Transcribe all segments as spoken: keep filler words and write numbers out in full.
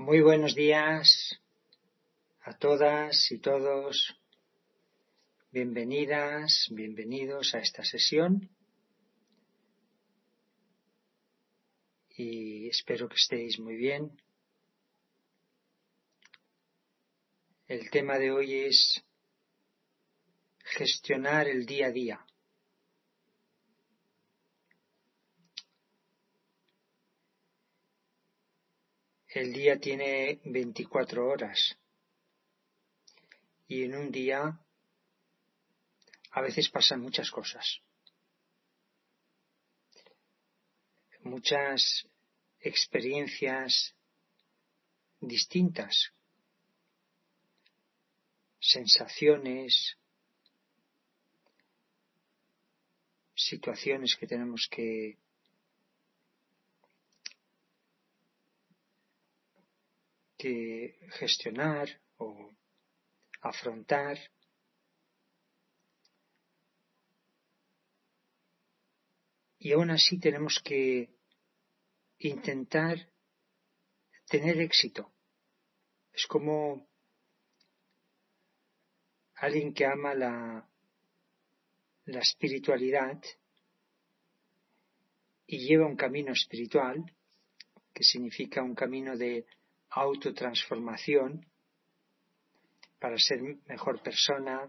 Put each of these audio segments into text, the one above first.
Muy buenos días a todas y todos. Bienvenidas, bienvenidos a esta sesión y espero que estéis muy bien. El tema de hoy es gestionar el día a día. El día tiene veinticuatro horas y en un día a veces pasan muchas cosas, muchas experiencias distintas, sensaciones, situaciones que tenemos que que gestionar o afrontar. Y aún así tenemos que intentar tener éxito. Es como alguien que ama la, la espiritualidad y lleva un camino espiritual, que significa un camino de autotransformación para ser mejor persona,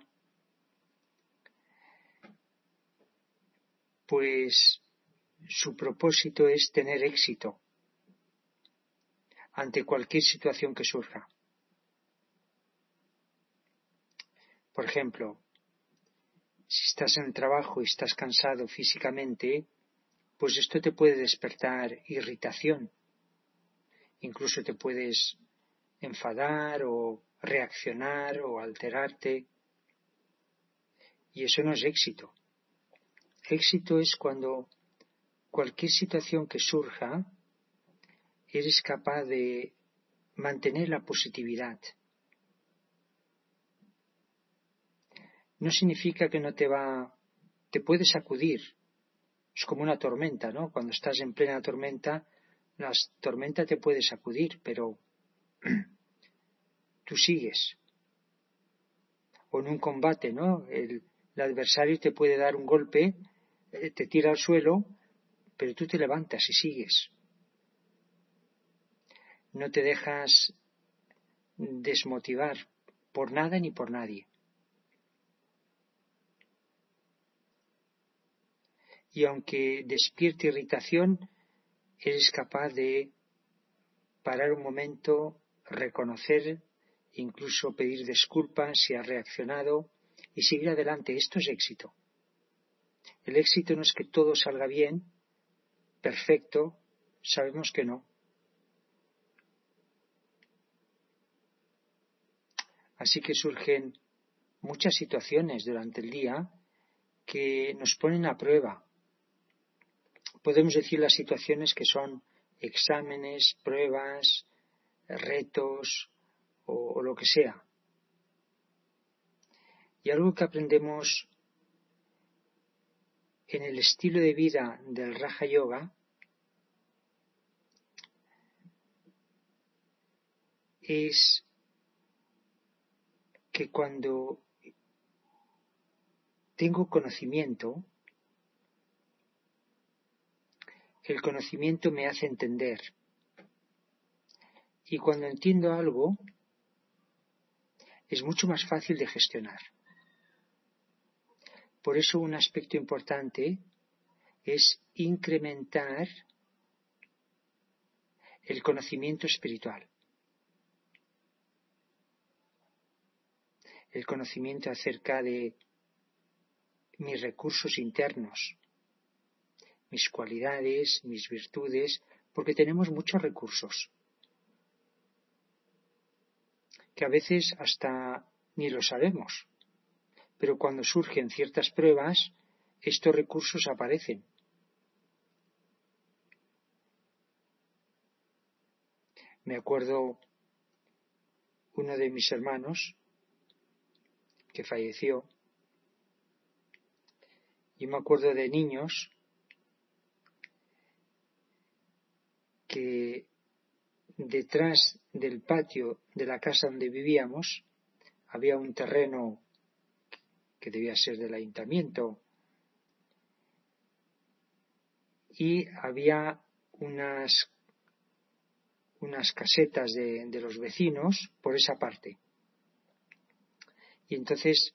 pues su propósito es tener éxito ante cualquier situación que surja. Por ejemplo, si estás en el trabajo y estás cansado físicamente, pues esto te puede despertar irritación. Incluso te puedes enfadar o reaccionar o alterarte. Y eso no es éxito. Éxito es cuando cualquier situación que surja, eres capaz de mantener la positividad. No significa que no te va, te puede sacudir. Es como una tormenta, ¿no? Cuando estás en plena tormenta, la tormenta te puede sacudir, pero tú sigues. O en un combate, ¿no? El, el adversario te puede dar un golpe, eh, te tira al suelo, pero tú te levantas y sigues. No te dejas desmotivar por nada ni por nadie. Y aunque despierte irritación, eres capaz de parar un momento, reconocer, incluso pedir disculpas si has reaccionado y seguir adelante. Esto es éxito. El éxito no es que todo salga bien, perfecto, sabemos que no. Así que surgen muchas situaciones durante el día que nos ponen a prueba. Podemos decir las situaciones que son exámenes, pruebas, retos o, o lo que sea. Y algo que aprendemos en el estilo de vida del Raja Yoga es que cuando tengo conocimiento, el conocimiento me hace entender. Y cuando entiendo algo, es mucho más fácil de gestionar. Por eso un aspecto importante es incrementar el conocimiento espiritual. El conocimiento acerca de mis recursos internos, mis cualidades, mis virtudes, porque tenemos muchos recursos que a veces hasta ni lo sabemos, pero cuando surgen ciertas pruebas, estos recursos aparecen. Me acuerdo uno de mis hermanos que falleció, y me acuerdo de niños que detrás del patio de la casa donde vivíamos había un terreno que debía ser del ayuntamiento y había unas, unas casetas de, de los vecinos por esa parte. Y entonces,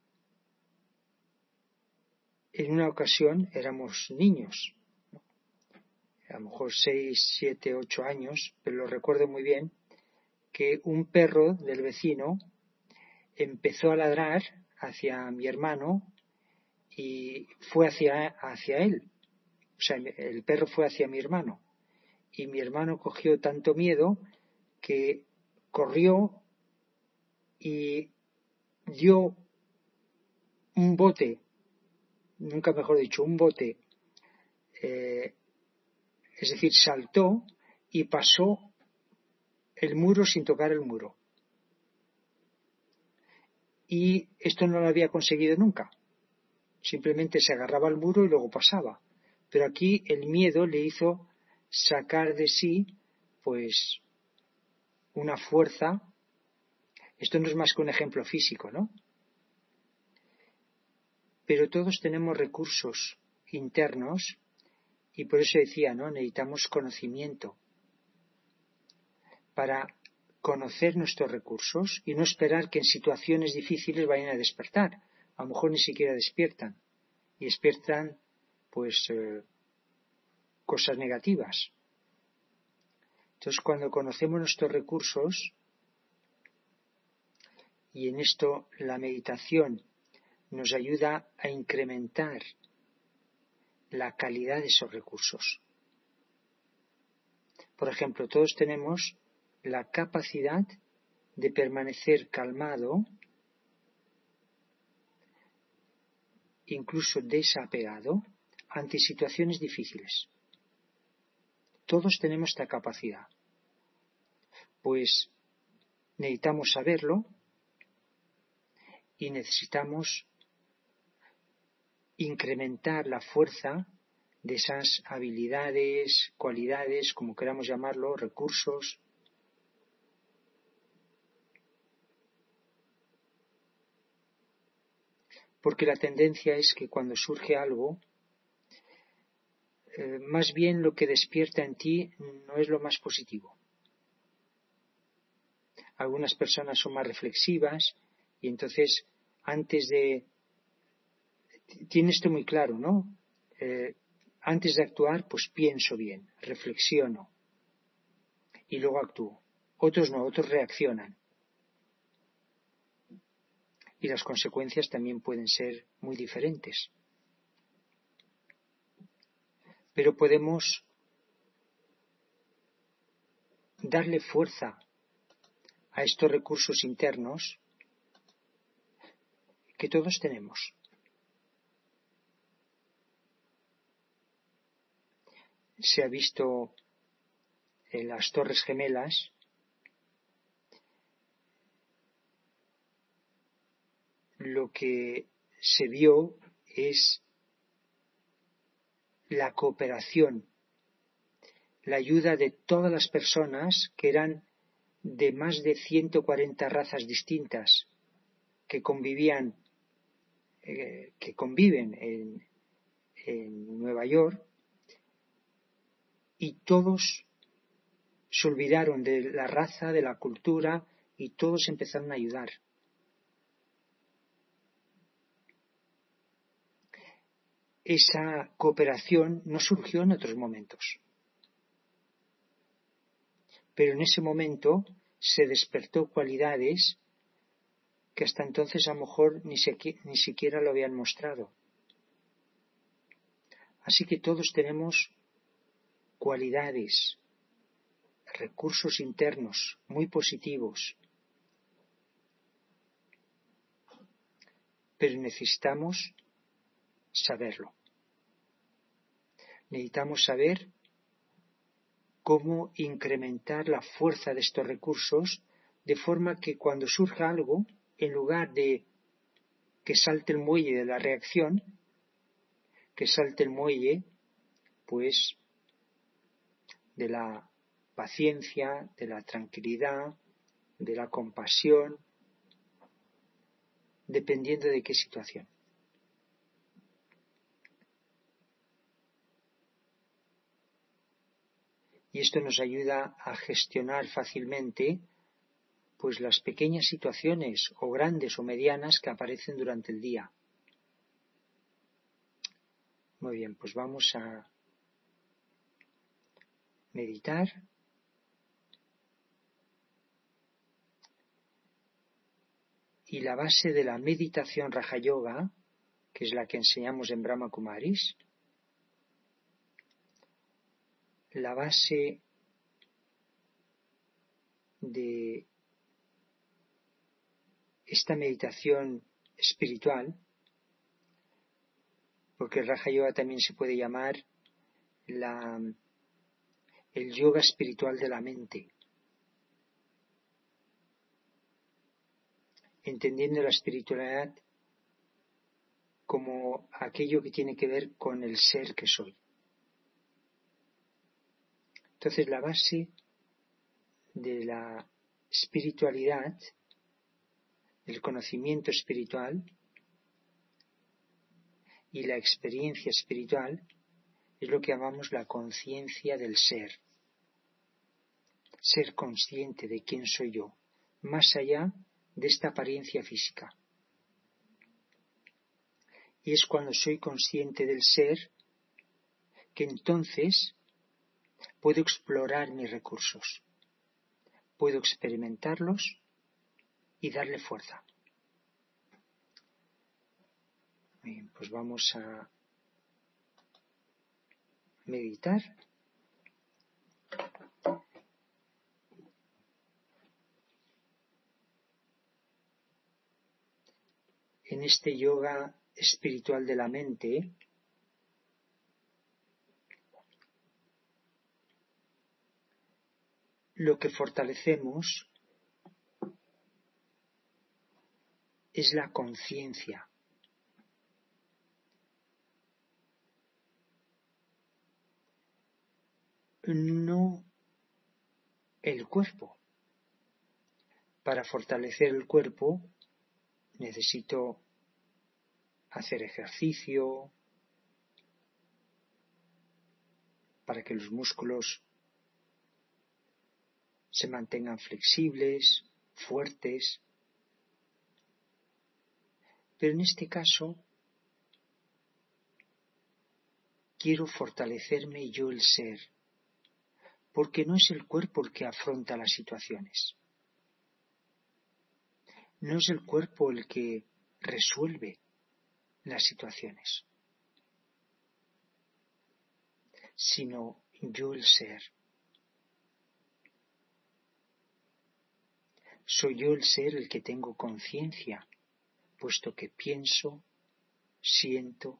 en una ocasión éramos niños, a lo mejor seis, siete, ocho años, pero lo recuerdo muy bien, que un perro del vecino empezó a ladrar hacia mi hermano y fue hacia, hacia él. O sea, el perro fue hacia mi hermano. Y mi hermano cogió tanto miedo que corrió y dio un bote, nunca mejor dicho, un bote, eh, es decir, saltó y pasó el muro sin tocar el muro. Y esto no lo había conseguido nunca. Simplemente se agarraba al muro y luego pasaba. Pero aquí el miedo le hizo sacar de sí, pues, una fuerza. Esto no es más que un ejemplo físico, ¿no? Pero todos tenemos recursos internos y por eso decía, ¿no? Necesitamos conocimiento para conocer nuestros recursos y no esperar que en situaciones difíciles vayan a despertar. A lo mejor ni siquiera despiertan y despiertan, pues, eh, cosas negativas. Entonces, cuando conocemos nuestros recursos, y en esto la meditación nos ayuda a incrementar la calidad de esos recursos. Por ejemplo, todos tenemos la capacidad de permanecer calmado, incluso desapegado, ante situaciones difíciles. Todos tenemos esta capacidad. Pues necesitamos saberlo y necesitamos incrementar la fuerza de esas habilidades, cualidades, como queramos llamarlo, recursos. Porque la tendencia es que cuando surge algo, eh, más bien lo que despierta en ti no es lo más positivo. Algunas personas son más reflexivas y entonces antes de... Tiene esto muy claro, ¿no? Eh, antes de actuar, pues pienso bien, reflexiono y luego actúo. Otros no, otros reaccionan. Y las consecuencias también pueden ser muy diferentes. Pero podemos darle fuerza a estos recursos internos que todos tenemos. Se ha visto en las Torres Gemelas lo que se vio es la cooperación, la ayuda de todas las personas que eran de más de ciento cuarenta razas distintas que convivían, eh, que conviven en, en Nueva York, y todos se olvidaron de la raza, de la cultura, y todos empezaron a ayudar. Esa cooperación no surgió en otros momentos, pero en ese momento se despertó cualidades que hasta entonces a lo mejor ni, se, ni siquiera lo habían mostrado. Así que todos tenemos cualidades, recursos internos muy positivos, pero necesitamos saberlo. Necesitamos saber cómo incrementar la fuerza de estos recursos de forma que cuando surja algo, en lugar de que salte el muelle de la reacción, que salte el muelle, pues, de la paciencia, de la tranquilidad, de la compasión, dependiendo de qué situación. Y esto nos ayuda a gestionar fácilmente pues las pequeñas situaciones o grandes o medianas que aparecen durante el día. Muy bien, pues vamos a meditar. Y la base de la meditación Raja Yoga, que es la que enseñamos en Brahma Kumaris, la base de esta meditación espiritual, porque el Raja Yoga también se puede llamar la, el yoga espiritual de la mente, entendiendo la espiritualidad como aquello que tiene que ver con el ser que soy. Entonces la base de la espiritualidad, el conocimiento espiritual y la experiencia espiritual es lo que llamamos la conciencia del ser. Ser consciente de quién soy yo, más allá de esta apariencia física. Y es cuando soy consciente del ser que entonces puedo explorar mis recursos, puedo experimentarlos y darle fuerza. Bien, pues vamos a meditar. En este yoga espiritual de la mente, lo que fortalecemos es la conciencia. No el cuerpo. Para fortalecer el cuerpo necesito hacer ejercicio para que los músculos se mantengan flexibles, fuertes. Pero en este caso quiero fortalecerme yo el ser, porque no es el cuerpo el que afronta las situaciones. No es el cuerpo el que resuelve las situaciones, sino yo el ser. Soy yo el ser el que tengo conciencia, puesto que pienso, siento,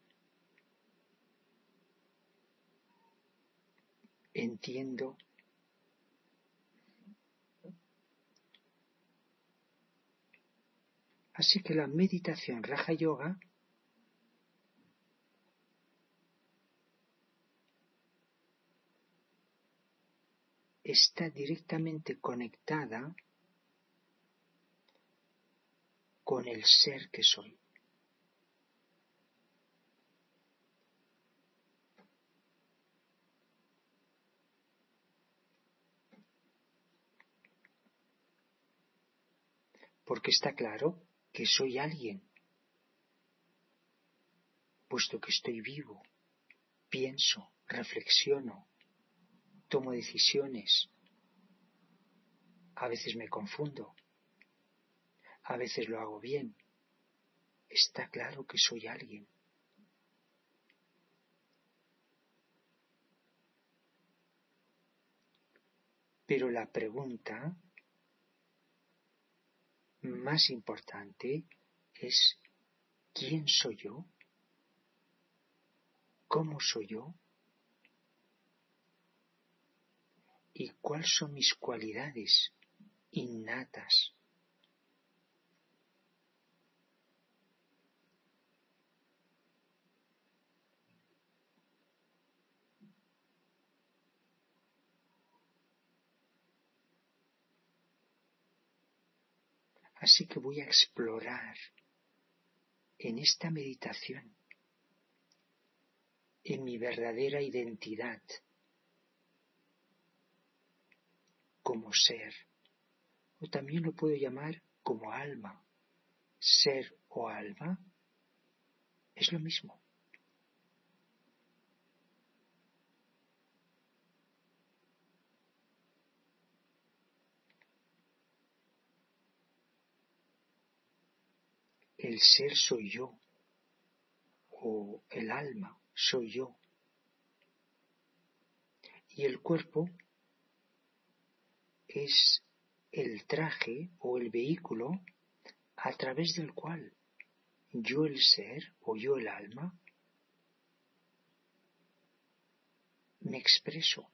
entiendo. Así que la meditación Raja Yoga está directamente conectada con el ser que soy. Porque está claro que soy alguien, puesto que estoy vivo, pienso, reflexiono, tomo decisiones. A veces me confundo, a veces lo hago bien. Está claro que soy alguien. Pero la pregunta más importante es: ¿quién soy yo? ¿Cómo soy yo? ¿Y cuáles son mis cualidades innatas? Así que voy a explorar en esta meditación, en mi verdadera identidad como ser, o también lo puedo llamar como alma. Ser o alma es lo mismo. El ser soy yo, o el alma soy yo, y el cuerpo es el traje o el vehículo a través del cual yo el ser o yo el alma me expreso.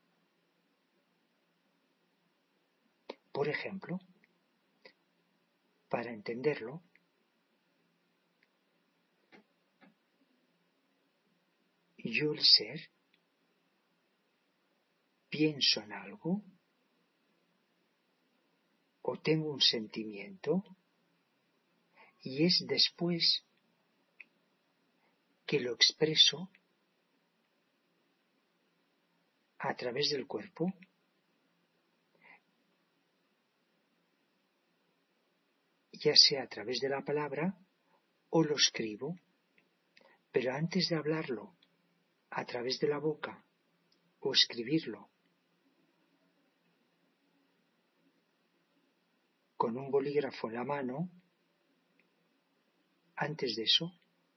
Por ejemplo, para entenderlo, yo el ser pienso en algo o tengo un sentimiento y es después que lo expreso a través del cuerpo, ya sea a través de la palabra o lo escribo, pero antes de hablarlo a través de la boca o escribirlo con un bolígrafo en la mano, antes de eso,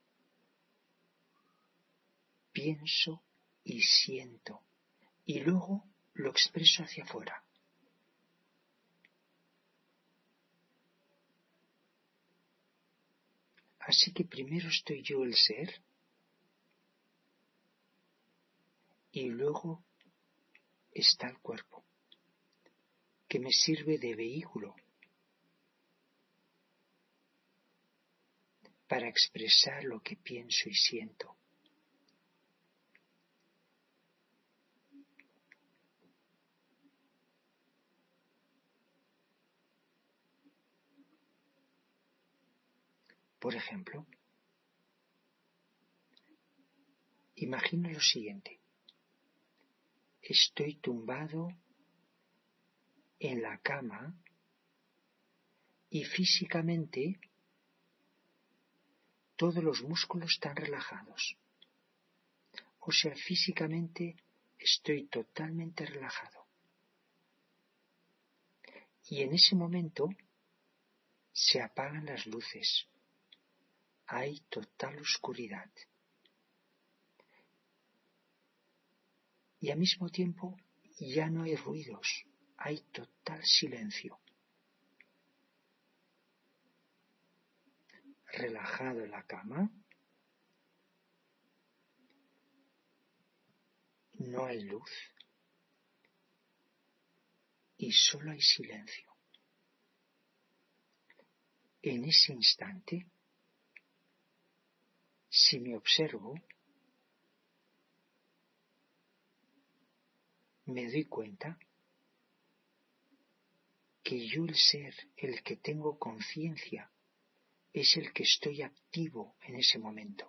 pienso y siento, y luego lo expreso hacia afuera. Así que primero estoy yo el ser, y luego está el cuerpo, que me sirve de vehículo para expresar lo que pienso y siento. Por ejemplo, imagina lo siguiente. Estoy tumbado en la cama y físicamente todos los músculos están relajados. O sea, físicamente estoy totalmente relajado. Y en ese momento se apagan las luces. Hay total oscuridad. Y al mismo tiempo ya no hay ruidos. Hay total silencio. Relajado en la cama, no hay luz y solo hay silencio. En ese instante, si me observo, me doy cuenta que yo el ser, el que tengo conciencia, es el que estoy activo en ese momento.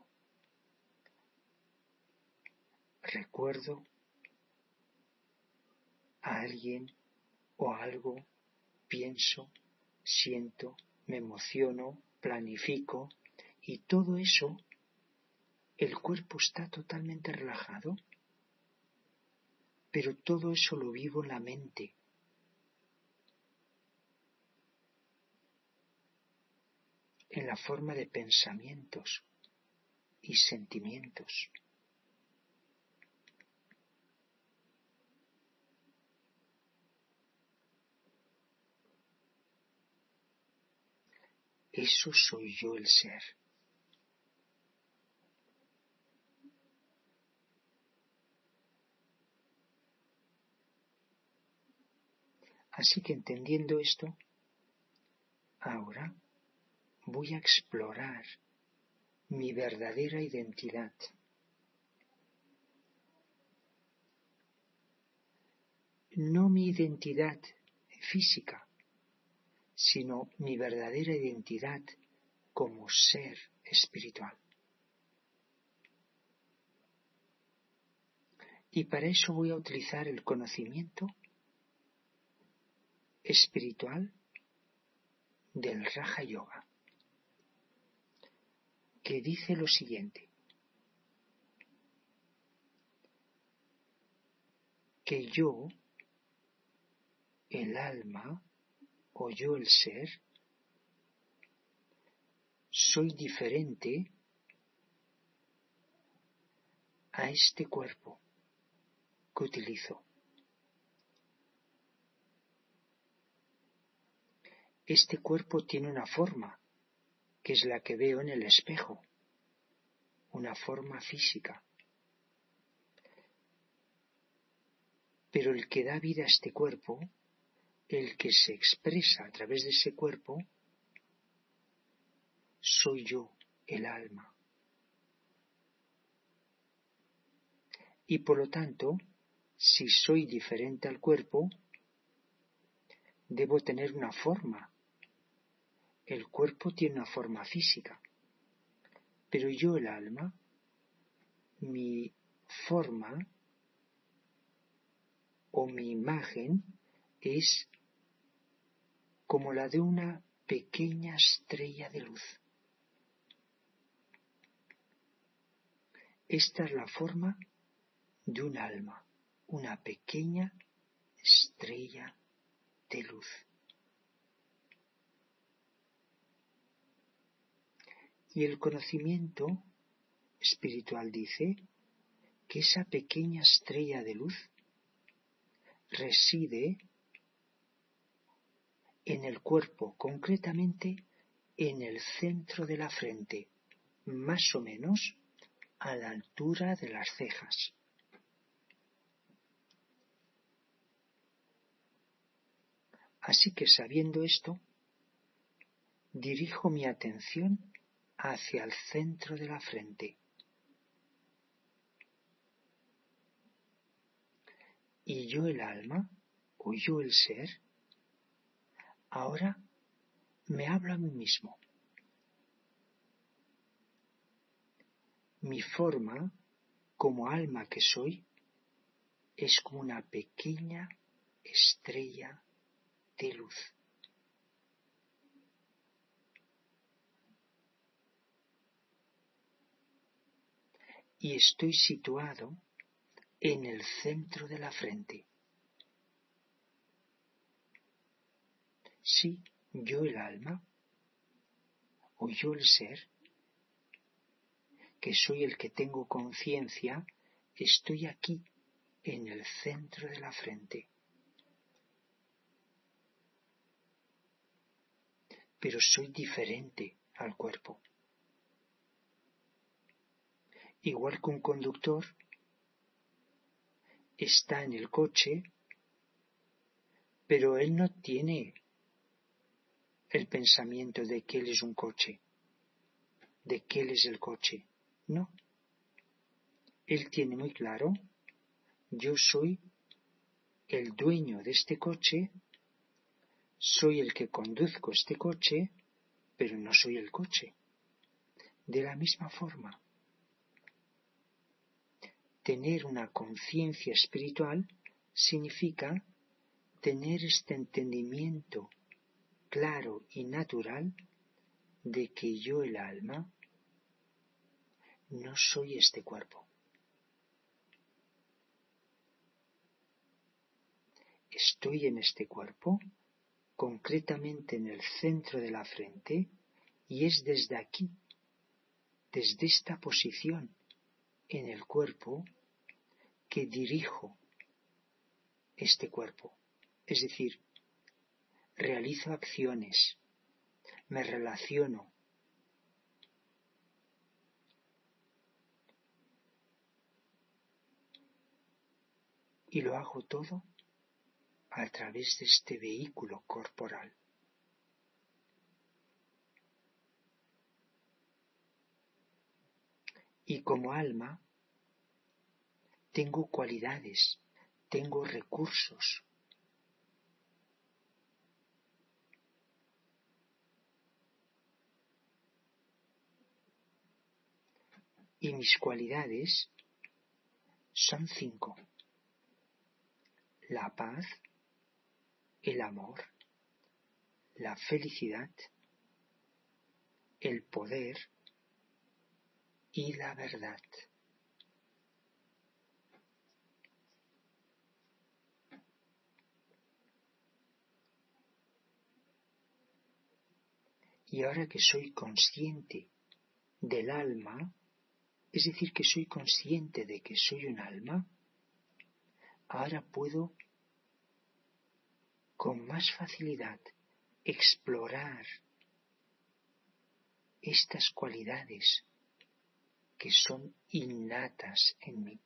Recuerdo a alguien o algo, pienso, siento, me emociono, planifico, y todo eso, el cuerpo está totalmente relajado, pero todo eso lo vivo en la mente. En la forma de pensamientos y sentimientos. Eso soy yo el ser. Así que entendiendo esto, ahora voy a explorar mi verdadera identidad. No mi identidad física, sino mi verdadera identidad como ser espiritual. Y para eso voy a utilizar el conocimiento espiritual del Raja Yoga, que dice lo siguiente: que yo, el alma, o yo el ser, soy diferente a este cuerpo que utilizo. Este cuerpo tiene una forma, que es la que veo en el espejo, una forma física. Pero el que da vida a este cuerpo, el que se expresa a través de ese cuerpo, soy yo, el alma. Y por lo tanto, si soy diferente al cuerpo, debo tener una forma. El cuerpo tiene una forma física, pero yo, el alma, mi forma o mi imagen es como la de una pequeña estrella de luz. Esta es la forma de un alma, una pequeña estrella de luz. Y el conocimiento espiritual dice que esa pequeña estrella de luz reside en el cuerpo, concretamente en el centro de la frente, más o menos a la altura de las cejas. Así que, sabiendo esto, dirijo mi atención hacia el centro de la frente. Y yo, el alma, o yo, el ser, ahora me hablo a mí mismo. Mi forma, como alma que soy, es como una pequeña estrella de luz. Y estoy situado en el centro de la frente. Sí, yo, el alma, o yo, el ser, que soy el que tengo conciencia, estoy aquí, en el centro de la frente. Pero soy diferente al cuerpo. Igual que un conductor está en el coche, pero él no tiene el pensamiento de que él es un coche, de que él es el coche. No. Él tiene muy claro: yo soy el dueño de este coche, soy el que conduzco este coche, pero no soy el coche. De la misma forma, tener una conciencia espiritual significa tener este entendimiento claro y natural de que yo, el alma, no soy este cuerpo. Estoy en este cuerpo, concretamente en el centro de la frente, y es desde aquí, desde esta posición en el cuerpo, que dirijo este cuerpo. Es decir, realizo acciones, me relaciono. Y lo hago todo a través de este vehículo corporal. Y como alma, tengo cualidades, tengo recursos. Y mis cualidades son cinco: la paz, el amor, la felicidad, el poder y la verdad. Y ahora que soy consciente del alma, es decir, que soy consciente de que soy un alma, ahora puedo con más facilidad explorar estas cualidades que son innatas en mí.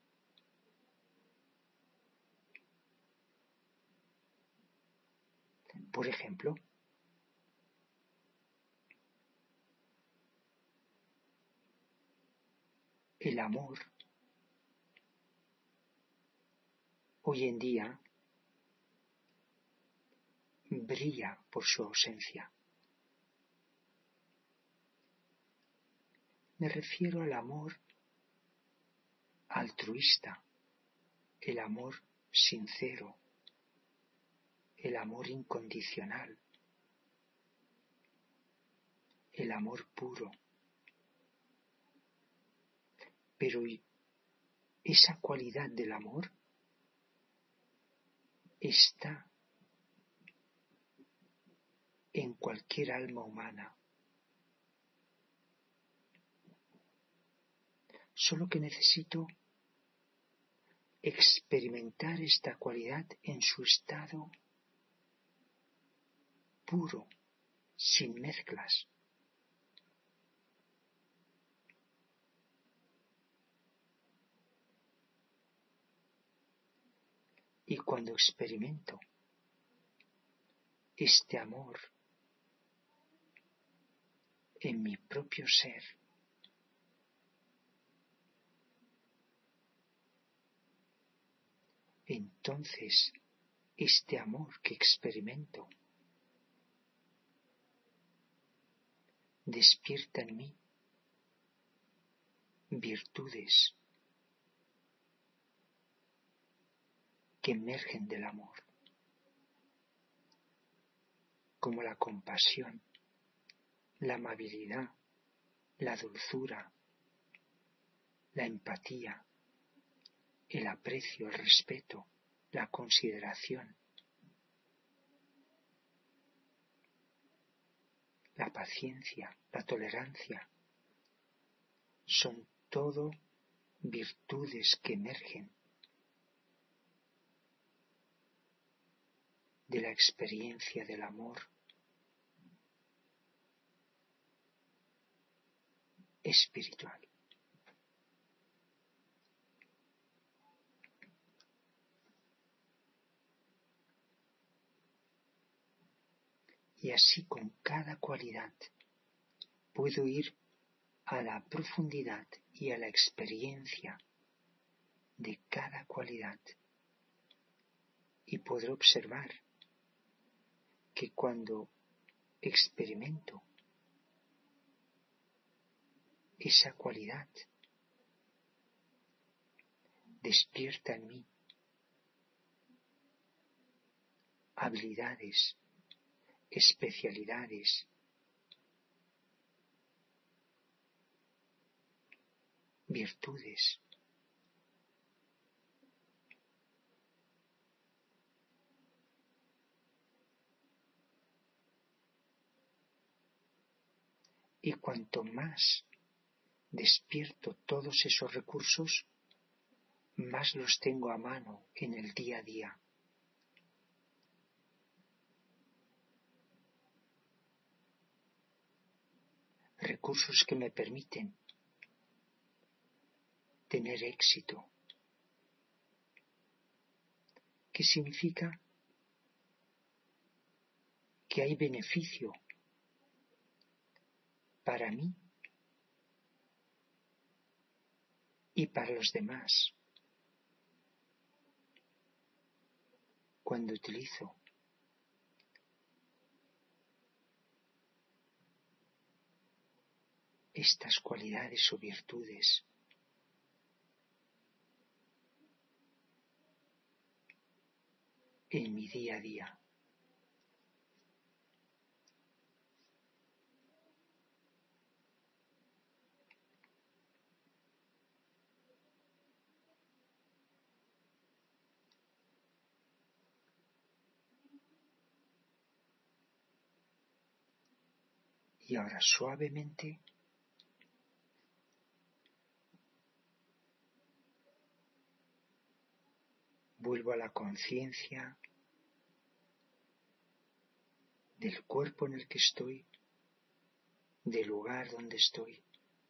Por ejemplo, el amor hoy en día brilla por su ausencia. Me refiero al amor altruista, el amor sincero, el amor incondicional, el amor puro. Pero esa cualidad del amor está en cualquier alma humana. Solo que necesito experimentar esta cualidad en su estado puro, sin mezclas. Y cuando experimento este amor en mi propio ser, entonces este amor que experimento despierta en mí virtudes que emergen del amor, como la compasión, la amabilidad, la dulzura, la empatía, el aprecio, el respeto, la consideración, la paciencia, la tolerancia. Son todo virtudes que emergen de la experiencia del amor espiritual. Y así con cada cualidad puedo ir a la profundidad y a la experiencia de cada cualidad y podré observar que cuando experimento esa cualidad despierta en mí habilidades, especialidades, virtudes. Y cuanto más despierto todos esos recursos, más los tengo a mano en el día a día. Recursos que me permiten tener éxito. ¿Qué significa? Que hay beneficio para mí y para los demás cuando utilizo estas cualidades o virtudes en mi día a día. Y ahora suavemente vuelvo a la conciencia del cuerpo en el que estoy, del lugar donde estoy.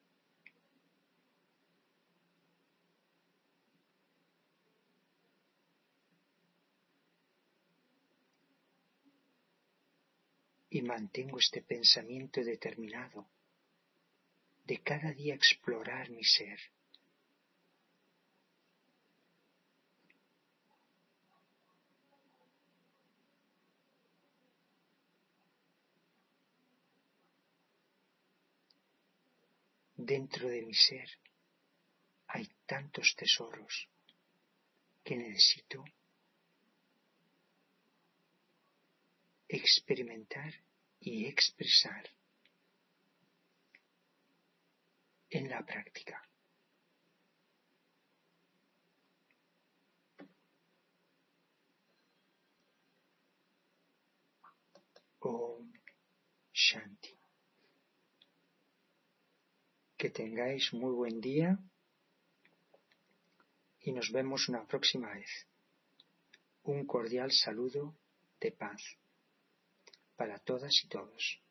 Y mantengo este pensamiento determinado de cada día explorar mi ser. Dentro de mi ser hay tantos tesoros que necesito experimentar y expresar en la práctica. Om Shanti. Que tengáis muy buen día y nos vemos una próxima vez. Un cordial saludo de paz para todas y todos.